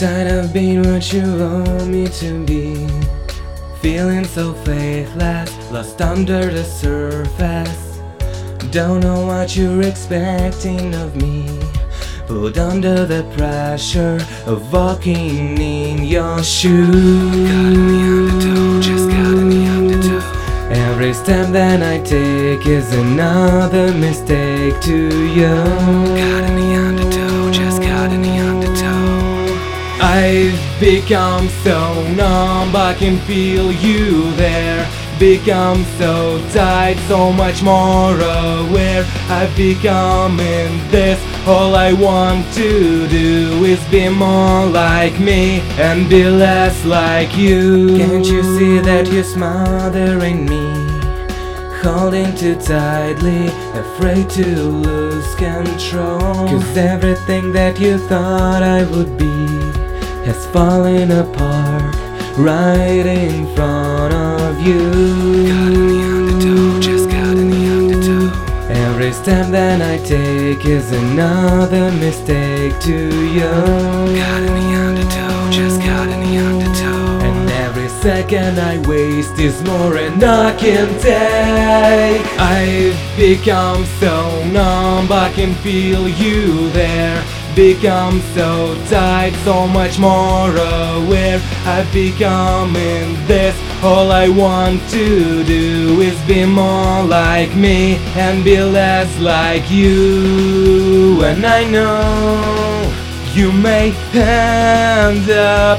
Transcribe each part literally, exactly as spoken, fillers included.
tired of being what you want me to be. Feeling so faithless, lost under the surface. Don't know what you're expecting of me. Put under the pressure of walking in your shoes. Got in the undertow, just got in the undertow. Every step that I take is another mistake to you. Got in the undertow, just got in the undertow. I've become so numb, I can feel you there. Become so tight, so much more aware. I've become in this. All I want to do is be more like me and be less like you. Can't you see that you're smothering me, holding too tightly, afraid to lose control? Cause everything that you thought I would be has fallen apart right in front of you. Got in the undertow, just got in the undertow. Every step that I take is another mistake to you. Got in the undertow, just got in the undertow. And every second I waste is more than I can take. I've become so numb, I can feel you there. Become so tight, so much more aware. I've become in this. All I want to do is be more like me and be less like you. And I know you may end up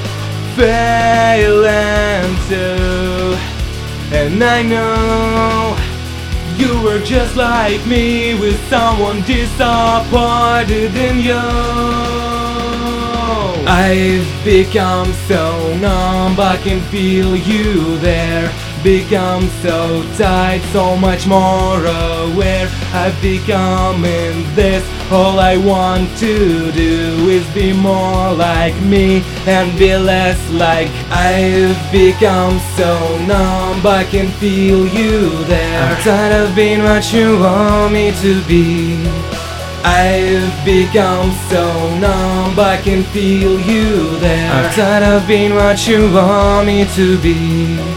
failing too. And I know you were just like me, with someone disappointed in you. I've become so numb, I can feel you there. Become so tight, so much more aware. I've become in this. All I want to do is be more like me and be less like. I've become so numb, I can feel you there. I'm tired of being what you want me to be. I've become so numb, I can feel you there. I'm tired of being what you want me to be.